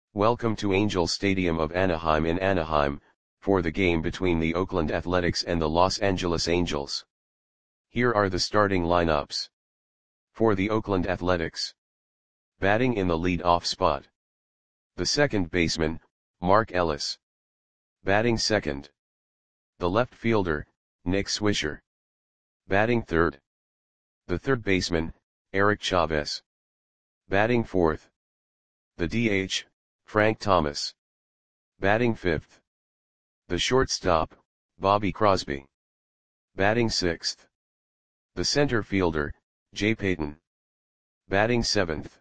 Welcome to Angels Stadium of Anaheim in Anaheim, for the game between the Oakland Athletics and the Los Angeles Angels. Here are the starting lineups. For the Oakland Athletics. Batting in the lead-off spot. The second baseman, Mark Ellis. Batting second. The left fielder, Nick Swisher. Batting third. The third baseman, Eric Chavez. Batting fourth. The DH, Frank Thomas. Batting fifth. The shortstop, Bobby Crosby. Batting sixth. The center fielder, Jay Payton. Batting seventh.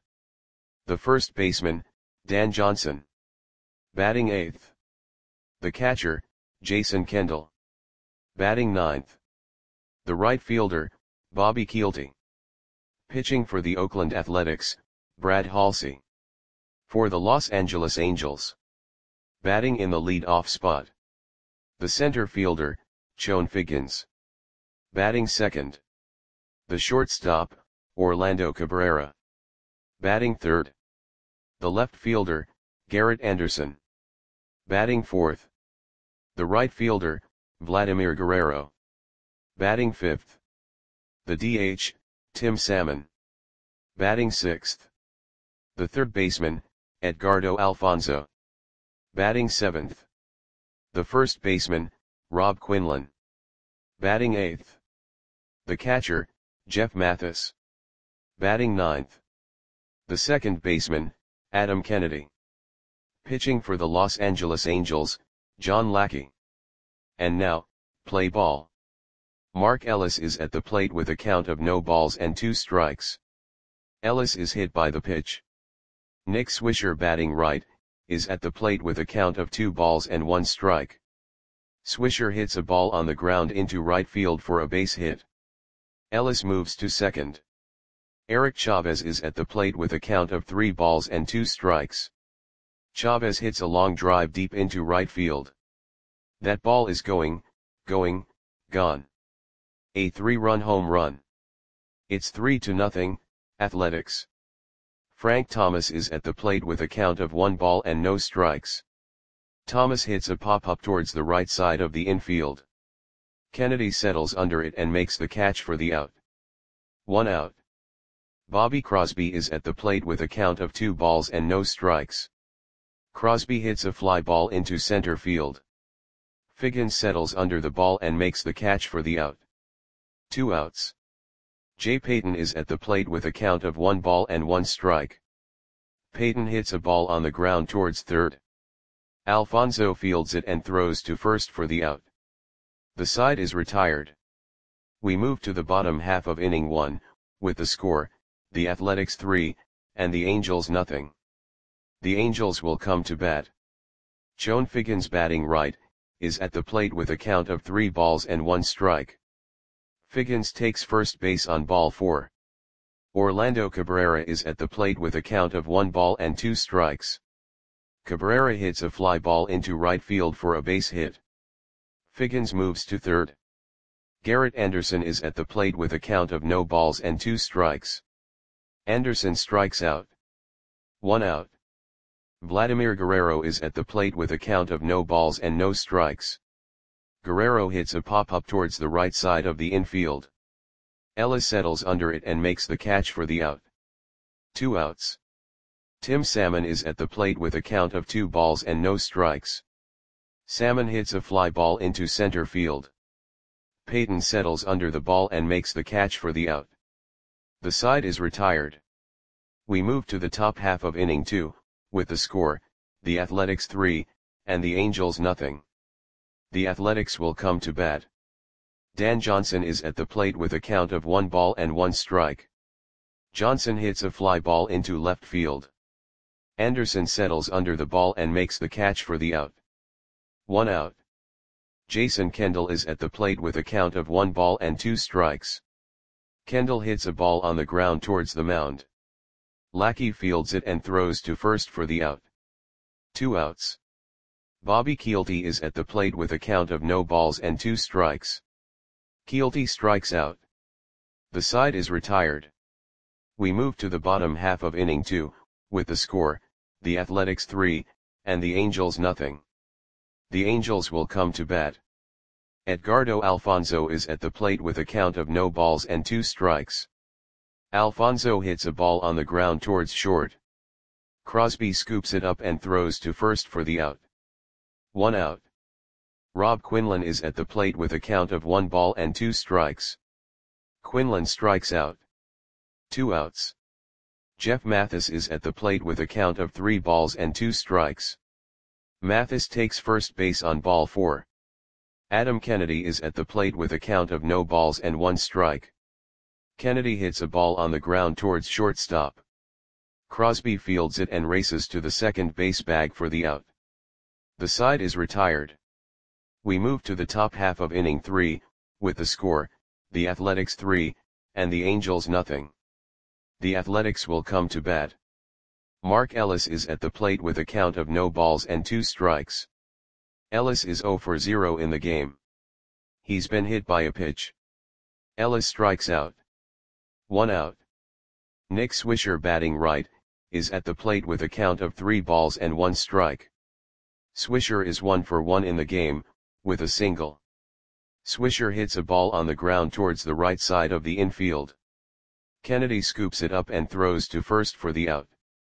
The first baseman, Dan Johnson. Batting eighth. The catcher, Jason Kendall. Batting ninth. The right fielder, Bobby Kielty. Pitching for the Oakland Athletics, Brad Halsey. For the Los Angeles Angels. Batting in the lead-off spot. The center fielder, Chone Figgins. Batting second. The shortstop, Orlando Cabrera. Batting third. The left fielder, Garrett Anderson. Batting fourth. The right fielder, Vladimir Guerrero. Batting fifth. The DH, Tim Salmon. Batting sixth. The third baseman, Edgardo Alfonzo. Batting seventh. The first baseman, Rob Quinlan. Batting eighth. The catcher, Jeff Mathis. Batting ninth. The second baseman, Adam Kennedy. Pitching for the Los Angeles Angels, John Lackey. And now, play ball. Mark Ellis is at the plate with a count of no balls and 2 strikes. Ellis is hit by the pitch. Nick Swisher, batting right, is at the plate with a count of 2 balls and 1 strike. Swisher hits a ball on the ground into right field for a base hit. Ellis moves to second. Eric Chavez is at the plate with a count of 3 balls and 2 strikes. Chavez hits a long drive deep into right field. That ball is gone. A 3-run home run. It's 3-0, Athletics. Frank Thomas is at the plate with a count of 1 ball and no strikes. Thomas hits a pop-up towards the right side of the infield. Kennedy settles under it and makes the catch for the out. 1 out. Bobby Crosby is at the plate with a count of 2 balls and no strikes. Crosby hits a fly ball into center field. Figgins settles under the ball and makes the catch for the out. 2 outs. Jay Payton is at the plate with a count of 1 ball and 1 strike. Payton hits a ball on the ground towards third. Alfonzo fields it and throws to first for the out. The side is retired. We move to the bottom half of inning 1, with the score, the Athletics 3, and the Angels 0. The Angels will come to bat. Chone Figgins, batting right, is at the plate with a count of 3 balls and 1 strike. Figgins takes first base on ball 4. Orlando Cabrera is at the plate with a count of 1 ball and 2 strikes. Cabrera hits a fly ball into right field for a base hit. Figgins moves to third. Garrett Anderson is at the plate with a count of no balls and 2 strikes. Anderson strikes out. 1 out. Vladimir Guerrero is at the plate with a count of no balls and no strikes. Guerrero hits a pop-up towards the right side of the infield. Ellis settles under it and makes the catch for the out. 2 outs. Tim Salmon is at the plate with a count of 2 balls and no strikes. Salmon hits a fly ball into center field. Payton settles under the ball and makes the catch for the out. The side is retired. We move to the top half of inning 2, with the score, the Athletics 3, and the Angels 0. The Athletics will come to bat. Dan Johnson is at the plate with a count of 1 ball and 1 strike. Johnson hits a fly ball into left field. Anderson settles under the ball and makes the catch for the out. 1 out. Jason Kendall is at the plate with a count of 1 ball and 2 strikes. Kendall hits a ball on the ground towards the mound. Lackey fields it and throws to first for the out. 2 outs. Bobby Kielty is at the plate with a count of no balls and 2 strikes. Kielty strikes out. The side is retired. We move to the bottom half of inning 2, with the score, the Athletics 3, and the Angels nothing. The Angels will come to bat. Edgardo Alfonzo is at the plate with a count of no balls and 2 strikes. Alfonzo hits a ball on the ground towards short. Crosby scoops it up and throws to first for the out. 1 out. Rob Quinlan is at the plate with a count of 1 ball and 2 strikes. Quinlan strikes out. 2 outs. Jeff Mathis is at the plate with a count of 3 balls and 2 strikes. Mathis takes first base on ball 4. Adam Kennedy is at the plate with a count of no balls and 1 strike. Kennedy hits a ball on the ground towards shortstop. Crosby fields it and races to the second base bag for the out. The side is retired. We move to the top half of inning 3, with the score, the Athletics 3, and the Angels nothing. The Athletics will come to bat. Mark Ellis is at the plate with a count of no balls and 2 strikes. Ellis is 0 for 0 in the game. He's been hit by a pitch. Ellis strikes out. 1 out. Nick Swisher, batting right, is at the plate with a count of 3 balls and 1 strike. Swisher is 1 for 1 in the game, with a single. Swisher hits a ball on the ground towards the right side of the infield. Kennedy scoops it up and throws to first for the out.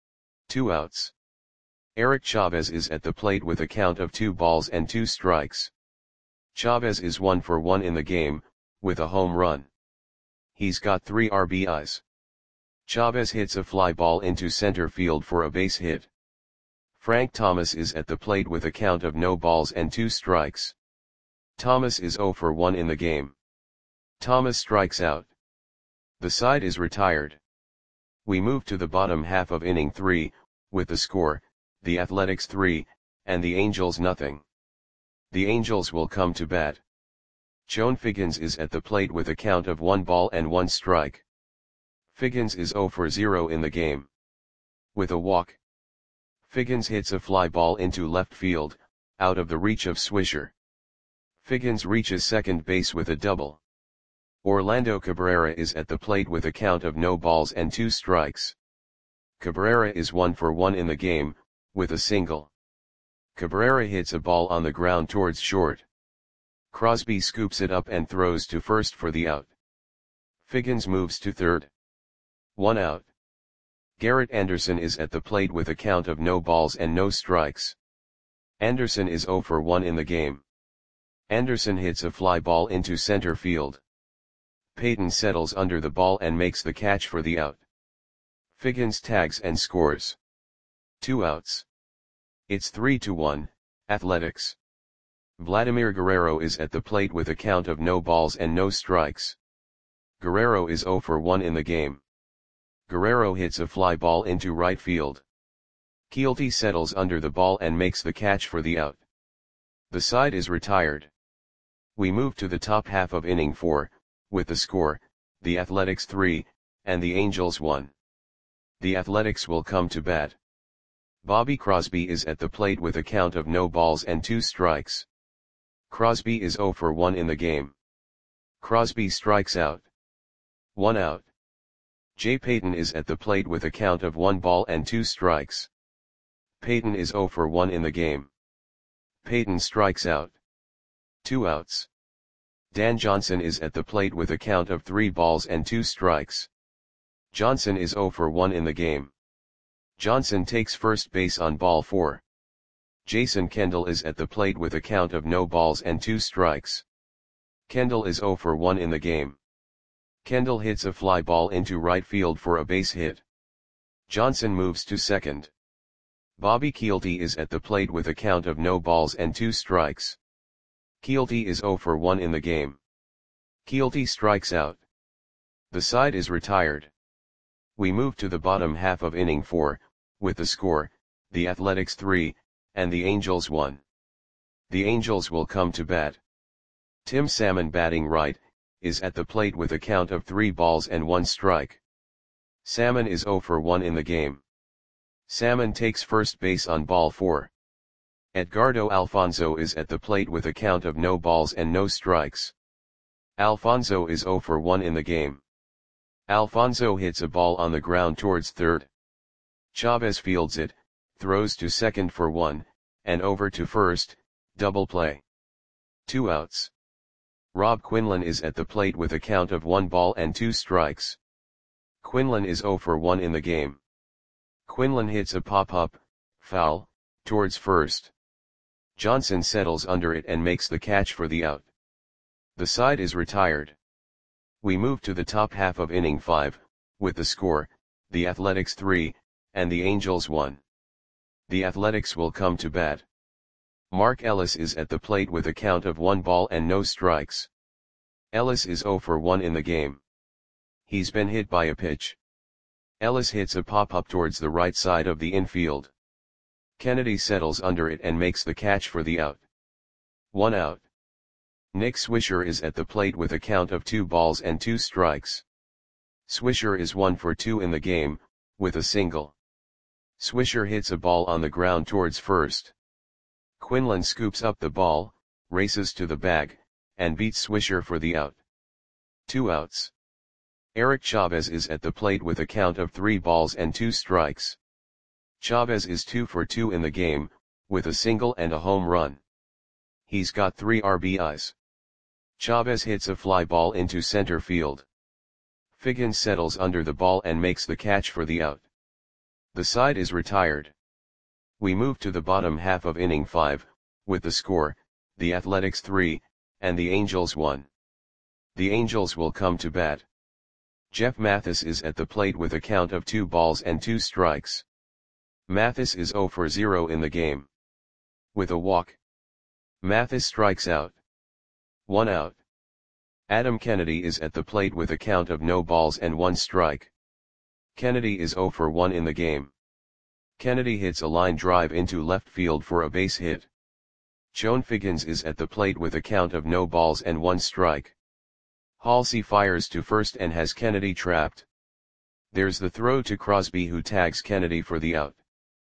2 outs. Eric Chavez is at the plate with a count of 2 balls and 2 strikes. Chavez is 1 for 1 in the game, with a home run. He's got 3 RBIs. Chavez hits a fly ball into center field for a base hit. Frank Thomas is at the plate with a count of no balls and 2 strikes. Thomas is 0 for 1 in the game. Thomas strikes out. The side is retired. We move to the bottom half of inning 3, with the score, the Athletics 3, and the Angels nothing. The Angels will come to bat. Joan Figgins is at the plate with a count of 1 ball and 1 strike. Figgins is 0 for 0 in the game. With a walk. Figgins hits a fly ball into left field, out of the reach of Swisher. Figgins reaches second base with a double. Orlando Cabrera is at the plate with a count of no balls and 2 strikes. Cabrera is 1 for 1 in the game, with a single. Cabrera hits a ball on the ground towards short. Crosby scoops it up and throws to first for the out. Figgins moves to third. 1 out. Garrett Anderson is at the plate with a count of no balls and no strikes. Anderson is 0 for 1 in the game. Anderson hits a fly ball into center field. Payton settles under the ball and makes the catch for the out. Figgins tags and scores. 2 outs. It's 3-1, Athletics. Vladimir Guerrero is at the plate with a count of no balls and no strikes. Guerrero is 0 for 1 in the game. Guerrero hits a fly ball into right field. Keelty settles under the ball and makes the catch for the out. The side is retired. We move to the top half of inning 4, with the score, the Athletics 3, and the Angels 1. The Athletics will come to bat. Bobby Crosby is at the plate with a count of no balls and 2 strikes. Crosby is 0 for 1 in the game. Crosby strikes out. 1 out. Jay Payton is at the plate with a count of 1 ball and 2 strikes. Payton is 0 for 1 in the game. Payton strikes out. 2 outs. Dan Johnson is at the plate with a count of 3 balls and 2 strikes. Johnson is 0 for 1 in the game. Johnson takes first base on ball 4. Jason Kendall is at the plate with a count of no balls and 2 strikes. Kendall is 0 for 1 in the game. Kendall hits a fly ball into right field for a base hit. Johnson moves to second. Bobby Keelty is at the plate with a count of no balls and 2 strikes. Keelty is 0 for 1 in the game. Keelty strikes out. The side is retired. We move to the bottom half of inning 4, with the score, the Athletics 3, and the Angels 1. The Angels will come to bat. Tim Salmon, batting right, is at the plate with a count of 3 balls and 1 strike. Salmon is 0 for 1 in the game. Salmon takes first base on ball 4. Edgardo Alfonzo is at the plate with a count of no balls and no strikes. Alfonzo is 0 for 1 in the game. Alfonzo hits a ball on the ground towards third. Chavez fields it, throws to second for 1, and over to first, double play. 2 outs. Rob Quinlan is at the plate with a count of 1 ball and 2 strikes. Quinlan is 0 for 1 in the game. Quinlan hits a pop-up, foul, towards first. Johnson settles under it and makes the catch for the out. The side is retired. We move to the top half of inning 5, with the score, the Athletics 3, and the Angels 1. The Athletics will come to bat. Mark Ellis is at the plate with a count of 1 ball and no strikes. Ellis is 0 for 1 in the game. He's been hit by a pitch. Ellis hits a pop-up towards the right side of the infield. Kennedy settles under it and makes the catch for the out. 1 out. Nick Swisher is at the plate with a count of 2 balls and 2 strikes. Swisher is 1 for 2 in the game, with a single. Swisher hits a ball on the ground towards first. Quinlan scoops up the ball, races to the bag, and beats Swisher for the out. 2 outs. Eric Chavez is at the plate with a count of 3 balls and 2 strikes. Chavez is 2 for 2 in the game, with a single and a home run. He's got 3 RBIs. Chavez hits a fly ball into center field. Figgins settles under the ball and makes the catch for the out. The side is retired. We move to the bottom half of inning 5, with the score, the Athletics 3, and the Angels 1. The Angels will come to bat. Jeff Mathis is at the plate with a count of 2 balls and 2 strikes. Mathis is 0 for 0 in the game. With a walk, Mathis strikes out. 1 out. Adam Kennedy is at the plate with a count of no balls and 1 strike. Kennedy is 0 for 1 in the game. Kennedy hits a line drive into left field for a base hit. Joan Figgins is at the plate with a count of no balls and 1 strike. Halsey fires to first and has Kennedy trapped. There's the throw to Crosby, who tags Kennedy for the out.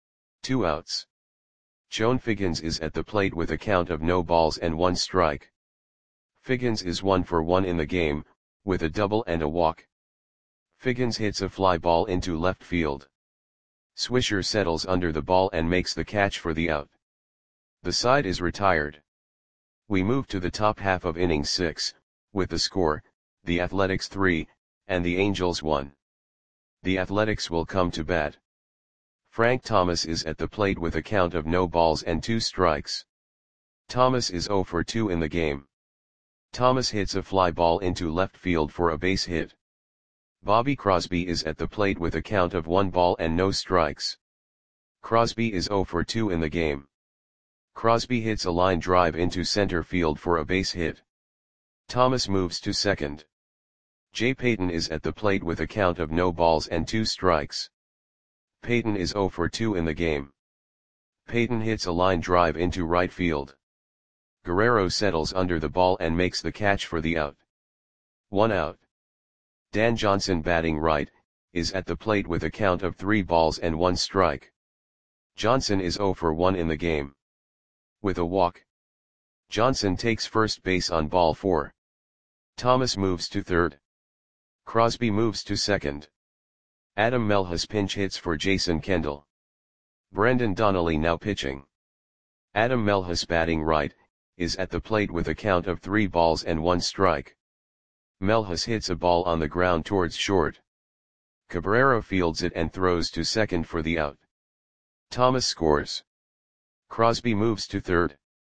2 outs. Joan Figgins is at the plate with a count of no balls and 1 strike. Figgins is 1 for 1 in the game, with a double and a walk. Figgins hits a fly ball into left field. Swisher settles under the ball and makes the catch for the out. The side is retired. We move to the top half of inning 6, with the score, the Athletics 3, and the Angels 1. The Athletics will come to bat. Frank Thomas is at the plate with a count of no balls and 2 strikes. Thomas is 0 for 2 in the game. Thomas hits a fly ball into left field for a base hit. Bobby Crosby is at the plate with a count of 1 ball and no strikes. Crosby is 0 for 2 in the game. Crosby hits a line drive into center field for a base hit. Thomas moves to second. Jay Payton is at the plate with a count of no balls and 2 strikes. Payton is 0 for 2 in the game. Payton hits a line drive into right field. Guerrero settles under the ball and makes the catch for the out. 1 out. Dan Johnson, batting right, is at the plate with a count of 3 balls and 1 strike. Johnson is 0 for 1 in the game. With a walk, Johnson takes first base on ball 4. Thomas moves to third. Crosby moves to second. Adam Melhus pinch hits for Jason Kendall. Brendan Donnelly now pitching. Adam Melhus, batting right, is at the plate with a count of 3 balls and 1 strike. Melhus hits a ball on the ground towards short. Cabrera fields it and throws to second for the out. Thomas scores. Crosby moves to third.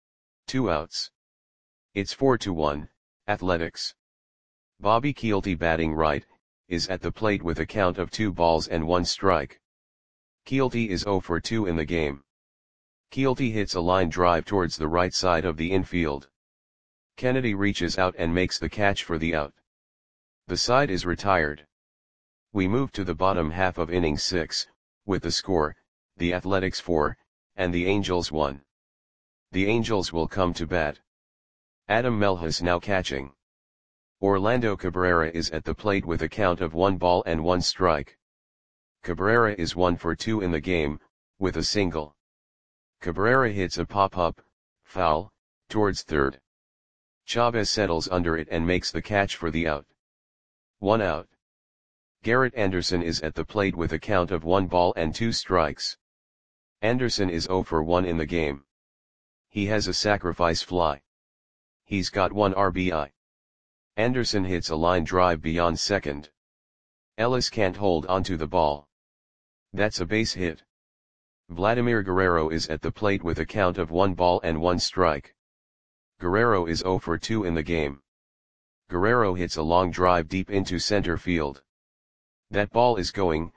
2 outs. It's 4-1, Athletics. Bobby Kielty, batting right, is at the plate with a count of 2 balls and 1 strike. Kielty is 0 for 2 in the game. Kielty hits a line drive towards the right side of the infield. Kennedy reaches out and makes the catch for the out. The side is retired. We move to the bottom half of inning 6, with the score, the Athletics 4, and the Angels 1. The Angels will come to bat. Adam Melhus now catching. Orlando Cabrera is at the plate with a count of 1 ball and 1 strike. Cabrera is 1 for 2 in the game, with a single. Cabrera hits a pop-up, foul, towards third. Chavez settles under it and makes the catch for the out. 1 out. Garrett Anderson is at the plate with a count of 1 ball and 2 strikes. Anderson is 0 for 1 in the game. He has a sacrifice fly. He's got 1 RBI. Anderson hits a line drive beyond second. Ellis can't hold onto the ball. That's a base hit. Vladimir Guerrero is at the plate with a count of 1 ball and 1 strike. Guerrero is 0 for 2 in the game. Guerrero hits a long drive deep into center field. That ball is gone.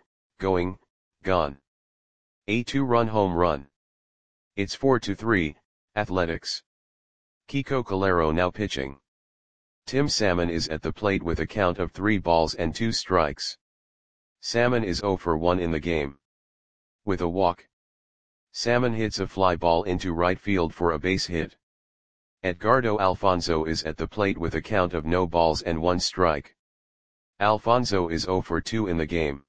A 2-run home run. It's 4-3, Athletics. Kiko Calero now pitching. Tim Salmon is at the plate with a count of 3 balls and 2 strikes. Salmon is 0 for 1 in the game. With a walk. Salmon hits a fly ball into right field for a base hit. Edgardo Alfonzo is at the plate with a count of no balls and 1 strike. Alfonzo is 0 for 2 in the game.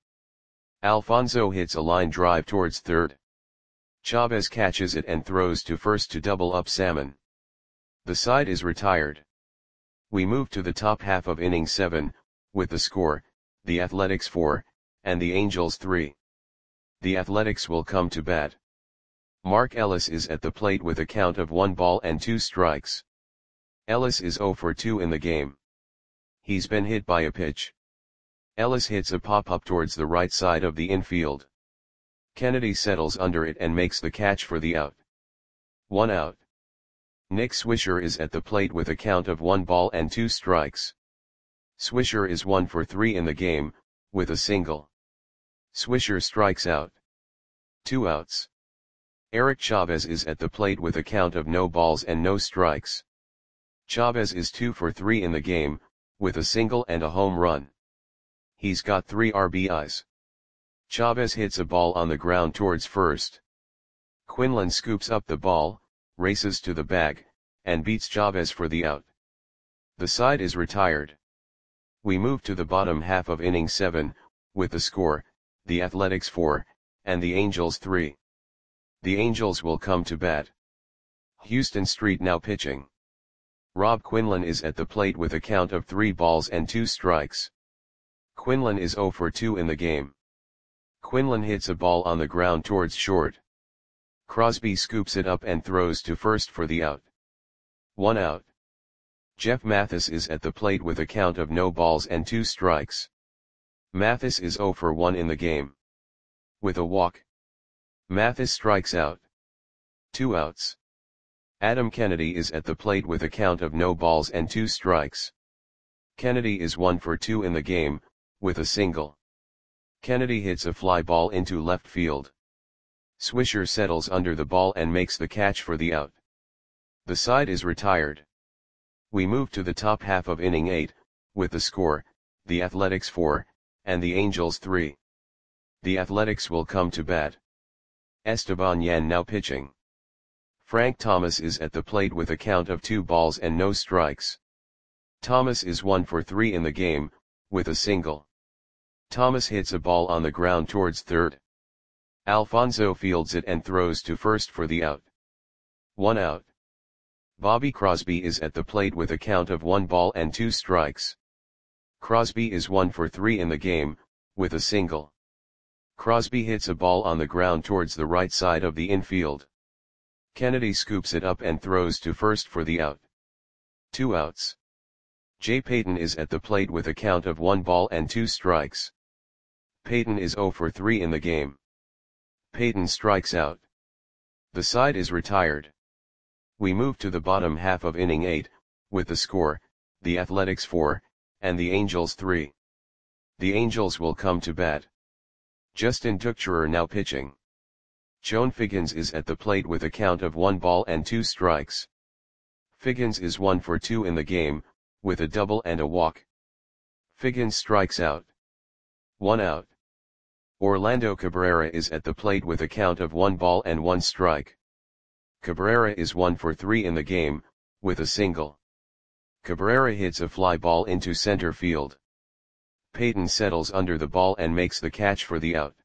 Alfonzo hits a line drive towards third. Chavez catches it and throws to first to double up Salmon. The side is retired. We move to the top half of inning 7, with the score, the Athletics 4, and the Angels 3. The Athletics will come to bat. Mark Ellis is at the plate with a count of 1 ball and 2 strikes. Ellis is 0 for 2 in the game. He's been hit by a pitch. Ellis hits a pop-up towards the right side of the infield. Kennedy settles under it and makes the catch for the out. 1 out. Nick Swisher is at the plate with a count of 1 ball and 2 strikes. Swisher is 1 for 3 in the game, with a single. Swisher strikes out. 2 outs. Eric Chavez is at the plate with a count of no balls and no strikes. Chavez is 2 for 3 in the game, with a single and a home run. He's got 3 RBIs. Chavez hits a ball on the ground towards first. Quinlan scoops up the ball, races to the bag, and beats Chavez for the out. The side is retired. We move to the bottom half of inning 7, with the score, the Athletics 4, and the Angels 3. The Angels will come to bat. Houston Street now pitching. Rob Quinlan is at the plate with a count of 3 balls and 2 strikes. Quinlan is 0 for 2 in the game. Quinlan hits a ball on the ground towards short. Crosby scoops it up and throws to first for the out. 1 out. Jeff Mathis is at the plate with a count of no balls and 2 strikes. Mathis is 0 for 1 in the game. With a walk. Mathis strikes out. 2 outs. Adam Kennedy is at the plate with a count of no balls and 2 strikes. Kennedy is 1 for 2 in the game, with a single. Kennedy hits a fly ball into left field. Swisher settles under the ball and makes the catch for the out. The side is retired. We move to the top half of inning 8, with the score, the Athletics 4, and the Angels 3. The Athletics will come to bat. Esteban Yan now pitching. Frank Thomas is at the plate with a count of 2 balls and no strikes. Thomas is 1 for 3 in the game, with a single. Thomas hits a ball on the ground towards third. Alfonzo fields it and throws to first for the out. 1 out. Bobby Crosby is at the plate with a count of 1 ball and 2 strikes. Crosby is 1 for 3 in the game, with a single. Crosby hits a ball on the ground towards the right side of the infield. Kennedy scoops it up and throws to first for the out. 2 outs. Jay Payton is at the plate with a count of 1 ball and 2 strikes. Payton is 0 for 3 in the game. Payton strikes out. The side is retired. We move to the bottom half of inning 8, with the score, the Athletics 4, and the Angels 3. The Angels will come to bat. Justin Tuchscherer now pitching. Joan Figgins is at the plate with a count of 1 ball and 2 strikes. Figgins is 1 for 2 in the game, with a double and a walk. Figgins strikes out. 1 out. Orlando Cabrera is at the plate with a count of 1 ball and 1 strike. Cabrera is 1 for 3 in the game, with a single. Cabrera hits a fly ball into center field. Payton settles under the ball and makes the catch for the out.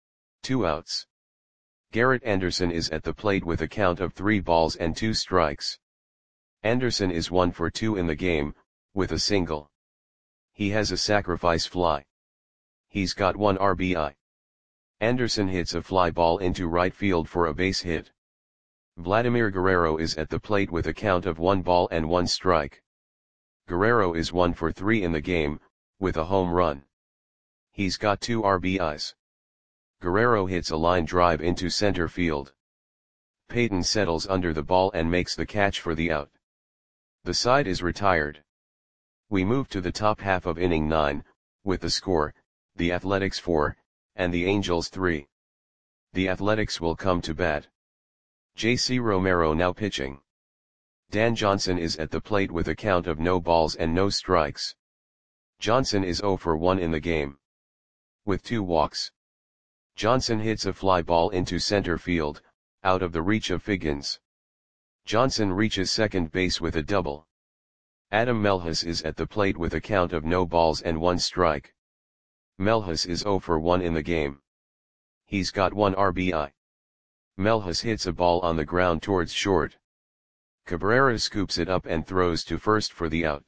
2 outs. Garrett Anderson is at the plate with a count of 3 balls and 2 strikes. Anderson is 1 for 2 in the game, with a single. He has a sacrifice fly. He's got 1 RBI. Anderson hits a fly ball into right field for a base hit. Vladimir Guerrero is at the plate with a count of 1 ball and 1 strike. Guerrero is 1 for 3 in the game, with a home run. He's got 2 RBIs. Guerrero hits a line drive into center field. Payton settles under the ball and makes the catch for the out. The side is retired. We move to the top half of inning 9, with the score, the Athletics 4, and the Angels 3. The Athletics will come to bat. J.C. Romero now pitching. Dan Johnson is at the plate with a count of no balls and no strikes. Johnson is 0 for 1 in the game, with 2 walks. Johnson hits a fly ball into center field, out of the reach of Figgins. Johnson reaches second base with a double. Adam Melhus is at the plate with a count of no balls and 1 strike. Melhus is 0 for 1 in the game. He's got 1 RBI. Melhus hits a ball on the ground towards short. Cabrera scoops it up and throws to first for the out.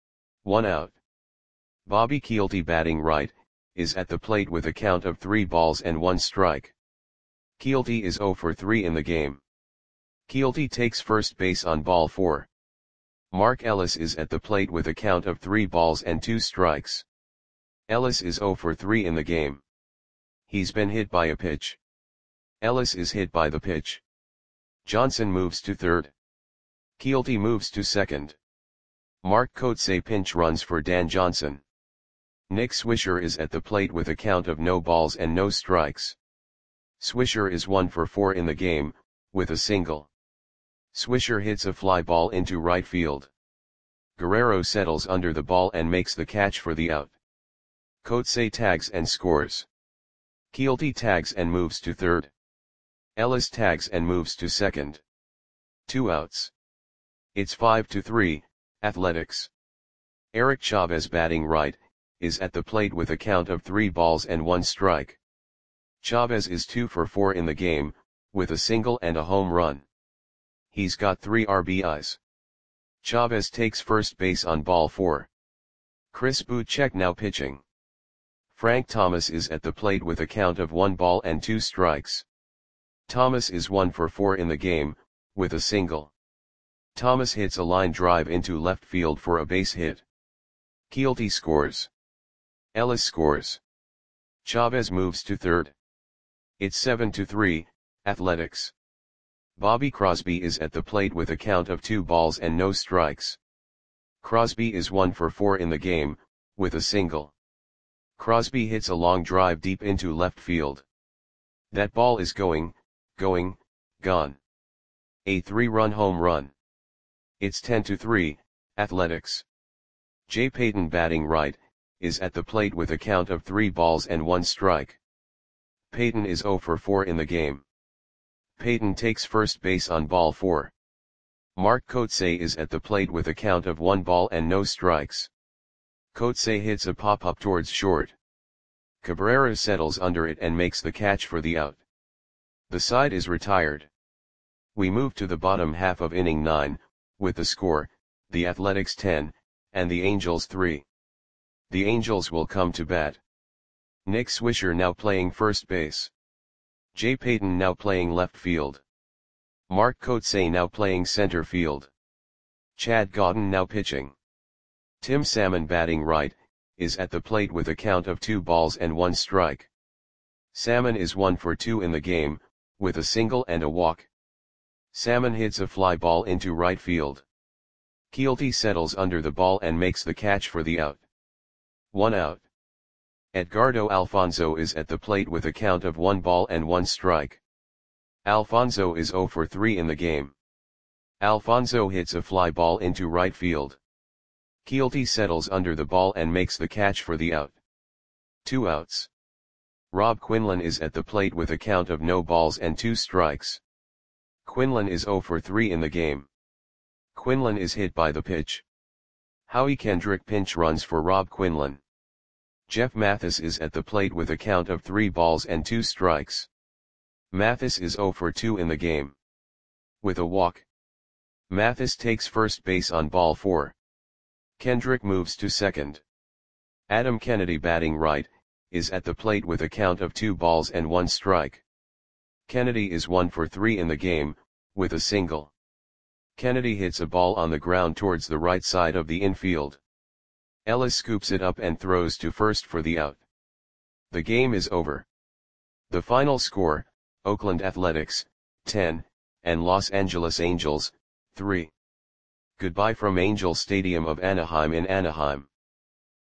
1 out. Bobby Kielty, batting right, is at the plate with a count of 3 balls and 1 strike. Kielty is 0 for 3 in the game. Kielty takes first base on ball 4. Mark Ellis is at the plate with a count of 3 balls and 2 strikes. Ellis is 0 for 3 in the game. He's been hit by a pitch. Ellis is hit by the pitch. Johnson moves to third. Kielty moves to second. Mark Kotsay pinch runs for Dan Johnson. Nick Swisher is at the plate with a count of no balls and no strikes. Swisher is 1 for 4 in the game, with a single. Swisher hits a fly ball into right field. Guerrero settles under the ball and makes the catch for the out. Kotsay tags and scores. Kielty tags and moves to third. Ellis tags and moves to second. 2 outs. It's 5-3, Athletics. Eric Chavez, batting right, is at the plate with a count of 3 balls and 1 strike. Chavez is 2 for 4 in the game, with a single and a home run. He's got 3 RBIs. Chavez takes first base on ball 4. Chris Bouchek now pitching. Frank Thomas is at the plate with a count of 1 ball and 2 strikes. Thomas is 1 for 4 in the game, with a single. Thomas hits a line drive into left field for a base hit. Kielty scores. Ellis scores. Chavez moves to third. It's 7-3, Athletics. Bobby Crosby is at the plate with a count of 2 balls and no strikes. Crosby is 1 for 4 in the game, with a single. Crosby hits a long drive deep into left field. That ball is gone. A 3-run home run. It's 10-3, Athletics. Jay Payton, batting right, is at the plate with a count of 3 balls and 1 strike. Payton is 0 for 4 in the game. Payton takes first base on ball 4. Mark Kotsay is at the plate with a count of 1 ball and no strikes. Kotsay hits a pop-up towards short. Cabrera settles under it and makes the catch for the out. The side is retired. We move to the bottom half of inning 9, with the score, the Athletics 10, and the Angels 3. The Angels will come to bat. Nick Swisher now playing first base. Jay Payton now playing left field. Mark Kotsay now playing center field. Chad Godin now pitching. Tim Salmon, batting right, is at the plate with a count of 2 balls and 1 strike. Salmon is 1 for 2 in the game, with a single and a walk. Salmon hits a fly ball into right field. Kielty settles under the ball and makes the catch for the out. 1 out. Edgardo Alfonzo is at the plate with a count of 1 ball and 1 strike. Alfonzo is 0 for 3 in the game. Alfonzo hits a fly ball into right field. Kielty settles under the ball and makes the catch for the out. 2 outs. Rob Quinlan is at the plate with a count of no balls and 2 strikes. Quinlan is 0 for 3 in the game. Quinlan is hit by the pitch. Howie Kendrick pinch runs for Rob Quinlan. Jeff Mathis is at the plate with a count of 3 balls and 2 strikes. Mathis is 0 for 2 in the game, with a walk. Mathis takes first base on ball 4. Kendrick moves to second. Adam Kennedy, batting right, is at the plate with a count of 2 balls and 1 strike. Kennedy is 1 for 3 in the game, with a single. Kennedy hits a ball on the ground towards the right side of the infield. Ellis scoops it up and throws to first for the out. The game is over. The final score, Oakland Athletics, 10, and Los Angeles Angels, 3. Goodbye from Angel Stadium of Anaheim in Anaheim.